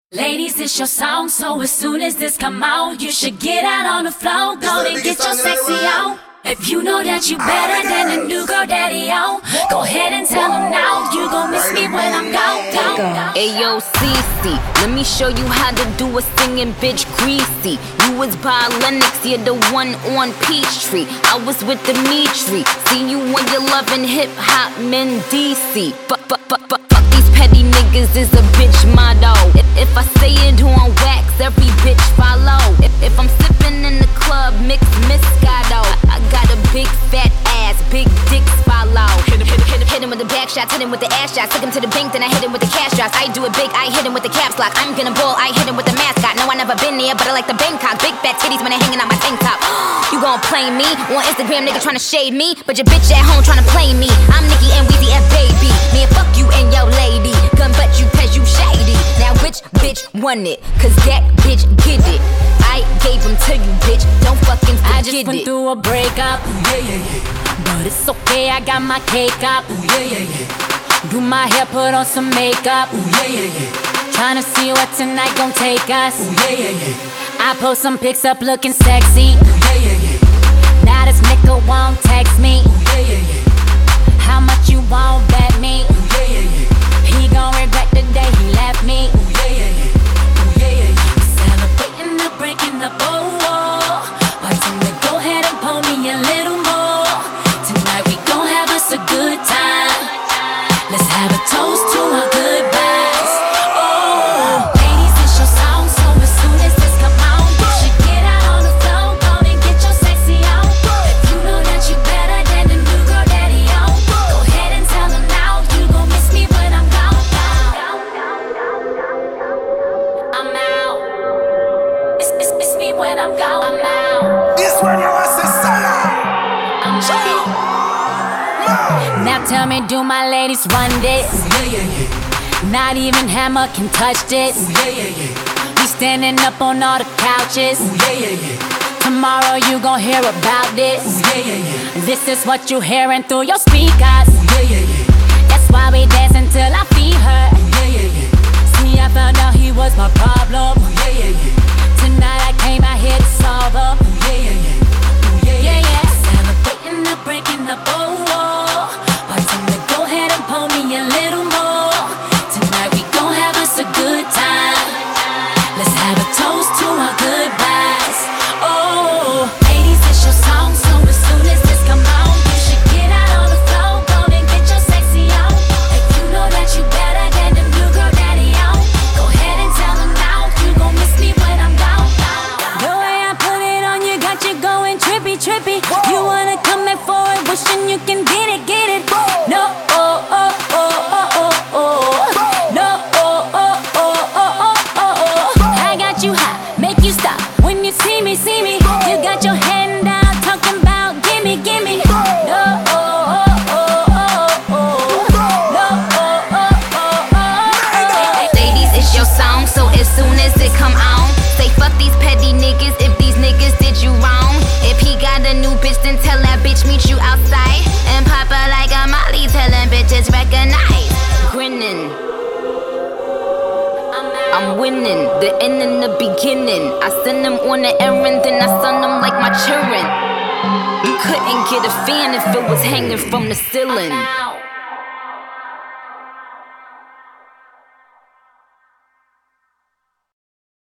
Ladies, it's your song, so as soon as this come out, you should get out on the floor, go and get your sexy on. If you know that you better than a new girl daddy on, go ahead and tell him now, you gon' miss me when I'm gone. Ayo, Cece, let me show you how to do a singing bitch greasy. You was by Lennox, you're the one on Peachtree. I was with Dimitri, see you when you're loving hip-hop men DC. Fuck these petty niggas is a bitch motto. If I say it on wax, every bitch follow. If I'm sipping in the club, mix Moscato. I got a big fat ass, big dicks follow. Hit him with the back shots, hit him with the ass shots. Took him to the bank, then I hit him with the cash drops. I do it big, I hit him with the caps lock. I'm gonna ball, I hit him with the mascot. No, I never been there, but I like the Bangkok. Big fat titties when they hanging out my tank top. You gon' play me on Instagram, nigga tryna shade me, but your bitch at home tryna play me. I'm Nicki and Weezy F baby. Me and fuck you and your lady. Gun butt you cause you shady. Now which bitch won it? Cause that bitch get it. I gave him to you, bitch. Don't fucking forget it. I just went through a breakup. But it's okay, I got my cake up. Do my hair, put on some makeup. Tryna see what tonight gon' take us. I post some pics up looking sexy. Now this nigga won't text me. How much you won't bet me? He gon' regret the day he left me. Celebrating the breaking up, why don't we go ahead and pull me a little more? Tonight we gon' have us a good time. Let's have a toast to our goodbyes. Oh, ladies, it's your song, so as soon as this come out, you should get out on the floor, go and get your sexy on. If you know that you better than the new girl daddy on, go ahead and tell him now, you gon' miss me when I'm gone. I'm out. It's me when I'm gone. I'm out. This one you want to say I'm out. Now tell me, do my ladies run this? Not even Hammer can touch this. We standing up on all the couches. Tomorrow you gon' hear about this. This is what you hearing through your speakers. That's why we dance until I feel hurt. See, I found out he was my problem. Tonight I came out here to solve him. Celebrating the breaking up, why don't we go ahead and pull me a little more? Tonight we gon' have us a good time. Let's have a toast to our goodbyes. Oh, ladies, it's your song, so as soon as this come out, you should get out on the floor, go and get your sexy on. If you know that you better than the new girl daddy on, go ahead and tell him now, you gon' miss me when I'm gone. The way I put it on you got you going trippy. You wanna come back for it, wishing you can get it. No, I got you hot, make you stop when you see me. You got your hand out, talking about gimme. No, Ladies, it's your song, so as soon as it come on, say fuck these petty niggas if these niggas did you wrong. If he got a new bitch, then tell that bitch meet you outside. And pop her like a Molly, telling bitches recognize. Grinning, I'm winning, the end and the beginning. I send them on the errand, then I son them like my children. You couldn't get a fan if it was hanging from the ceiling.